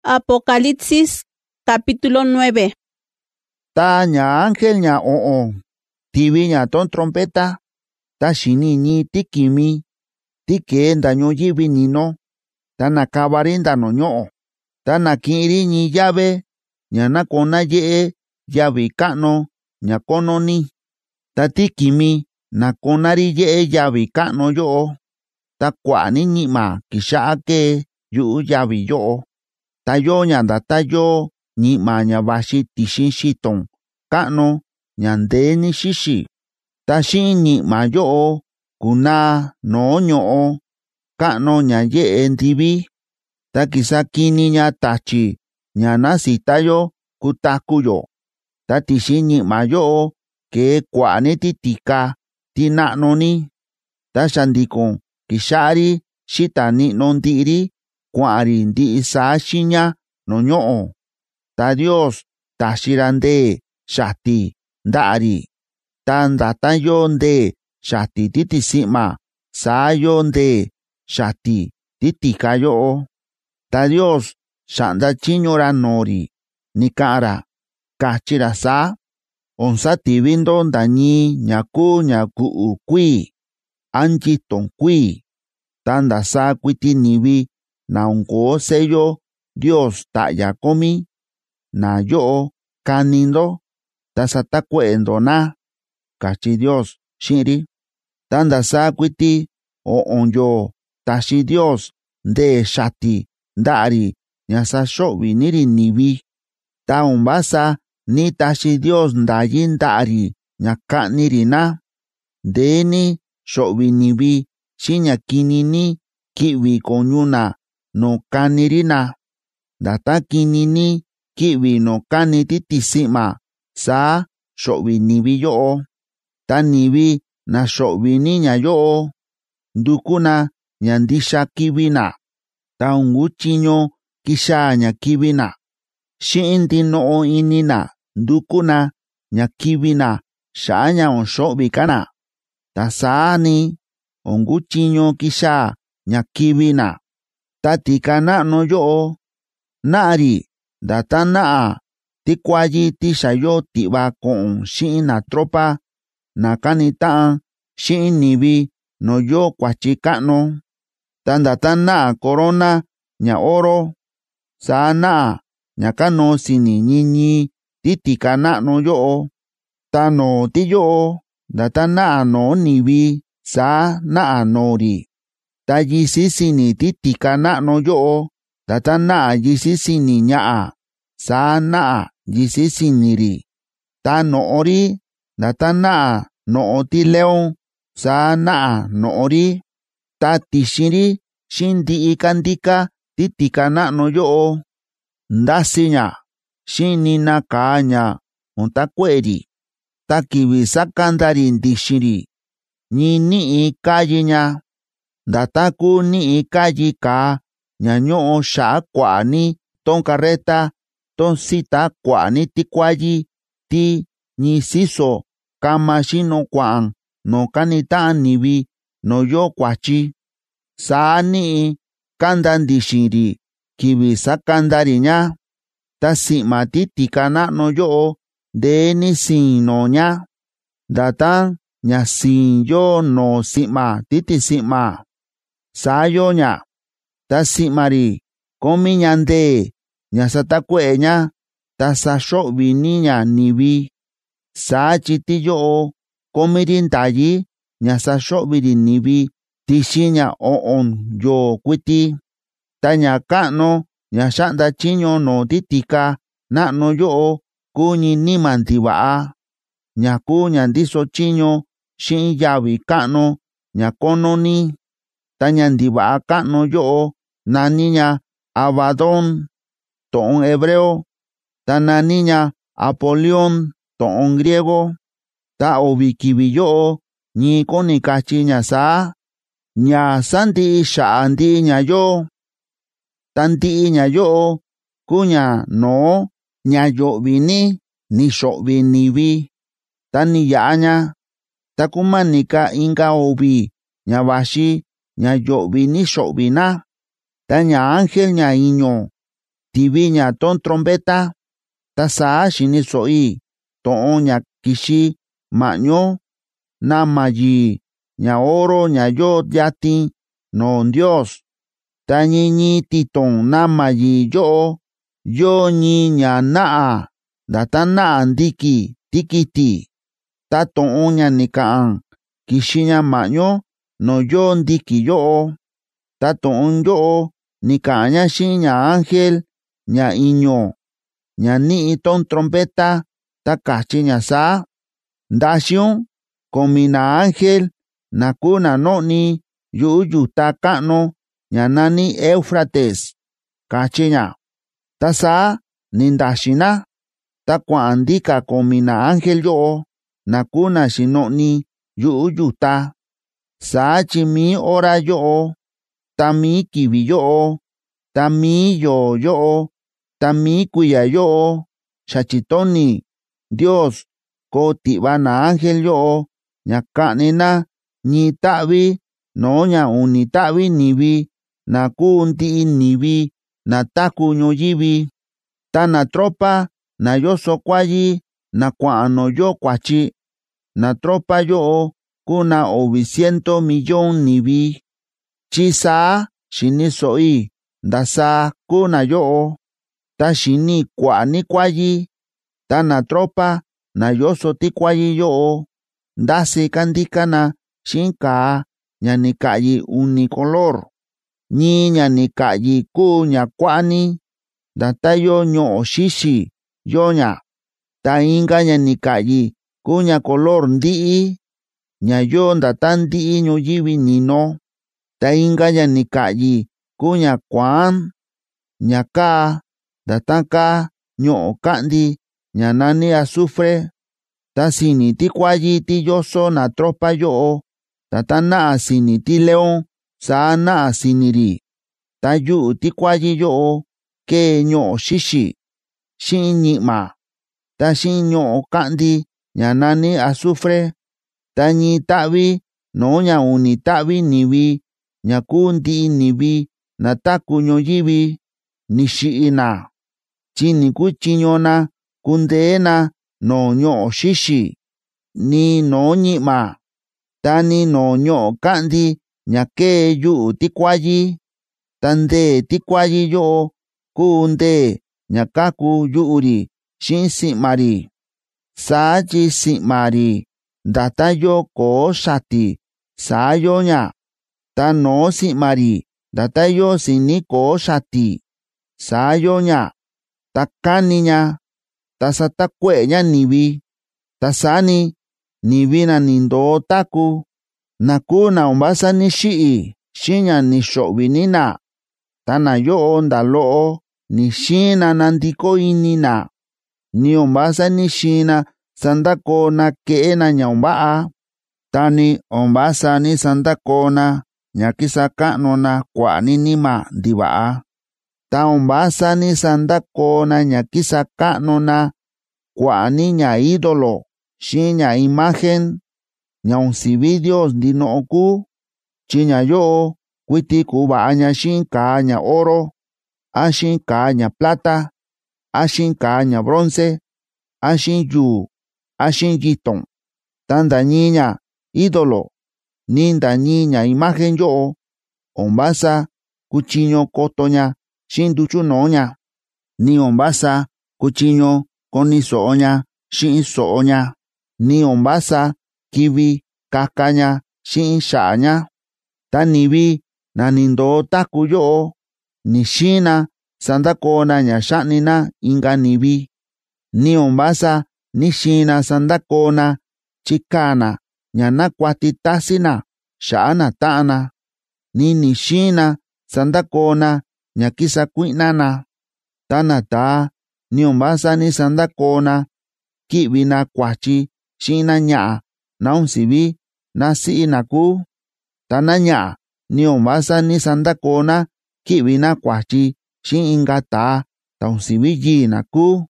Apocalipsis capítulo 9. Ta ña ángel ña tivi ña ton trompeta, ta xini ñi tikimi, tike ndaño yivi nino, ta nakavari ndano ño'o, ta nakiri ñi llave, ña nakona ye'e yavi ka'no ña kononi, ta tikimi nakonari ye'e yavi ka'no yo'o, ta kua'ani ñi'ma kixa'a kee yu'u yavi yo'o, ta yoo ña ndata yoo ñi'ma ña vaxi tixin xiton ka'no ña ndeeni xixi, ta xi'in ñi'ma yo'o kunaa noo ño'o ka'no ña ye'e ndivi, ta kisa kini ña tachi ña nasita yo kutaku yo, ta tixin ñi'ma yo'o kee kua'ani titika ti na'noni, ta xandikon kixa'ari xita ni'no ndi'iri kua'ari ndi'i saa xiña nu ño'o, ta Dios taxira ndee xati nda'ari, ta ndata yoo ndee xati ti tisi'ma saa yoo ndee xati ti tika yo'o, ta Dios xa'nda tyiñu‑ra noo‑ri nika'an‑ra kachi‑ra saa: “Onsativi ndo ndañii ña kuu ña ku'u kuii, a nyiton kuii, ta ndasaa kuiti ñivi na onkoo sello Dios ta'ya komi, na yo'o kani ndo, ta satakue'e ndo na”, kachi Dios xi'in‑ri. Ta ndasaa kuiti yoo taxi Dios ndee xati nda'ri ña saxo'vi‑ni‑ri ñivi, ta onvasa ni taxi Dios ndayi nda'ri ña ka'ni‑ri‑na. Ndeeni xo'vi ñivi xi ña kini‑ni ki'vi koñu‑na nu kani‑ri‑na, ndata kini‑ni ki'vi nu kani ti tisi'ma saa xo'vi ñivi yo'o. Ta ñivi naxo'vi‑ni ña yo'o ndukuna ña ndixa kivi‑na, ta ongutyiño kixaa ña kivi‑na. Xi'in ndino'o ini‑na ndukuna ña kivi‑na xa'a ña onxo'vi‑ka‑na, ta saa‑ni ongutyiño kixaa ña kivi‑na. Ta tika na'nu yo'o na'a‑ri ndata na'a tikuayi ti xa yoo ti'va ko'on xi'in na tropa na kanita'an xi'in ñivi nu yoo kuatyi ka'nu. Ta ndata na'a corona ña oro, saa na'a ña kanoo sini ñiñi ti tika na'nu yo'o, ta noo ti yo'o ndata na'a noo ñivi saa na'a noo‑ri. Ta yisi sini ti tika na'nu yo'o ndata na'a yisi sini ña'a saa na'a yisi sini‑ri. Ta no'o‑ri ndata na'a no'o ti león saa na'a no'o‑ri. Ta tixin‑ri xi'in ndi'i kandika ti tika na'nu yo'o ndasi ña xi'in nina kaa ña ontakue'e‑ri. Ta kivi sakanda‑ri ndixin‑ri ñi ni'i kayi ña, ndata kuu ni'i kayi kaa ña ño'o xa'a kua'a‑ni ton carreta ton sita kua'a‑ni tikuayi ti ñi siso kama xino kua'an nu kanita'an ñivi nu yoo kuatyi. Saa ni'i kanda ndixin‑ri kivi sakanda‑ri ña. Ta si'ma ti tika na'nu yo'o ndeeni siin noo ña, ndata ña siin yoo noo si'ma ti tisi'ma. Saa yoo ña. Ta si'ma‑ri komi ña ndee ña satakue'e ña ta saxo'vi‑ni ña ñivi. Saa chiti yo'o komi‑ri ndayi ña saxo'vi‑ri ñivi tixi ña 9 yoo kuiti. Ta ña ka'nu ña xa'nda tyiñu nuu ti tika na'nu yo'o kuu ñi nima ndiva'a, ña kuu ña ndiso tyiñu xi'in yavi ka'nu ña kononi. Ta ña ndiva'a ka'nu yo'o nani ña Abadón to'on hebreo, ta nani ña Apolión to'on griego. Ta ovi kivi yo'o ñi kuni kachi ña saa: ña sandi'i xa'a ndi'i ña yoo. Ta ndi'i ña yo'o kuu ña noo ña yo'vi‑ni ni xo'vi ñivi. Ta ni ya'a ña, ta kumani‑ka inka ovi ña vaxi ña yo'vi ni xo'vi‑na. Ta ña ángel ña iñu tivi ña ton trompeta, ta saa xini so'i to'on ña kixi ma'ñu nama yii ña oro ña yo yatin noo Ndios. Ta ñi titon nama yii yo'o yo ñi ña na'a ndata na'a ndiki tikiti. Ta to'on ña nika'an kixi ña ma'ñu no yo ndiki yo'o. Ta to'on yo'o nika'an ña xi'in ña ángel ña iño ña ni'i ton trompeta, ta kachi ña saa: Ndaxiun komi na ángel na kuu na no'ni yu'u yuta ka'nu ña nani Éufrates, kachi ña. Ta saa ni ndaxi na, ta kua'an ndika komi na ángel yo'o na kuu na xino'ni yu'u yuta. Saa chi mii hora yo'o, ta mii kivi yo'o, ta mii yoo yo'o, ta mii kuiya yo'o, xa chitoni Dios koo ti'va na ángel yo'o ña ka'ni na ñi ta'vi noo ña uni ta'vi nivi na kuu ndi'i nivi na taku ñuyivi. Ta na tropa na yoso kuayi na kua'an no yo kuachi, na tropa yo'o kuu na 900 millón nivi. Chi saa xini so'i ndasaa kuu na yo'o, ta xini kua'a ni kuayi. Ta na tropa na yoso ti kuayi yo'o ndasi kandika na xi'in kaa ña nika'yi uni color. Ñi ña nika'yi kuu ña kua'ni, ndata yo ño'o xixi yo ña. Ta inka ña nika'yi kuu ña color ndi'i, ña yo ndata ndi'i ñuyivi nino. Ta inka ña nika'yi kuu ña kuaan, ña kaa ndata kaa ño'o ka'ndi ña nani azufre. Ta sini ti kuayi ti yoso na tropa yo'o ndata na'a sini ti león, saa na'a sini-ri. Ta yu'u ti kuayi yo'o kee ño'o xixi xi'in ñi'ma, ta xi'in ño'o ka'ndi ña nani azufre. Ta ñi ta'vi noo ña uni ta'vi nivi ña kuu ndi'i nivi na taku ñuyivi ni xi'i na, chi ni kutyiñu na kundee na noo ño'o xixi, ni noo ñi'ma, ta ni noo ño'o ka'ndi ña kee yu'u ti kuayi. Ta ndee ti kuayi yo'o kuu ndee ña kaku yu'u-ri xi'in si'ma-ri. Saa chi si'ma-ri ndata yo koo xati, saa yo ña. Ta noo si'ma-ri ndata yo sini koo xati, saa yo ña. Ta kani ña, ta satakue'e ña nivi. Ta saani nivi na ni ndoo taku, na kuu na umbasa ni xi'i xi'in ña ni xo'vi ni na. Ta na yo'o nda lo'o ni xiin na nandiko ini na, ni umbasa ni xiin na sandakoo na ke'e na ña umba'a. Ta ni umbasa ni sandakoo na ña kisa ka'nu na kua'a ni nima ndiva'a. Ta umbasa ni sandakoo na ña kisa ka'nu na kua'a ni ña ídolo xi'in ña imagen ña unsivi Dios ndino'o kuu. Chi ña yo'o kuiti kuva'a ña xi'in kaa ña oro, a xi'in kaa ña plata, a xi'in kaa ña bronce, a xi'in yuu, a xi'in yiton. Ta nda ñi ña ídolo ni nda ñi ña imagen yo'o umbasa kutyiñu koto ña xi'in nduchu noo ña, ni umbasa kutyiñu koniso'o ña xi'in so'o ña, ni umbasa kivi kaka ña xi'in xa'a ña. Ta nivi na ni ndoo taku yo'o ni xiin na sandakoo na ña xa'ni na inka nivi, ni umbasa ni xiin na sandakoo na chikaa na ña nakuati tasi na xa'a na ta'an na, ni xiin na sandakoo na ña kisa kui'na na. Ta na taa ni umbasa ni sandakoo na ki'vi na kuachi xi'in na ña'a na unsivi na si'i na kuu. Ta na ña'a ni umbasa ni sandakoo na ki'vi na kuachi xi'in inka taa ta unsivi yii na kuu.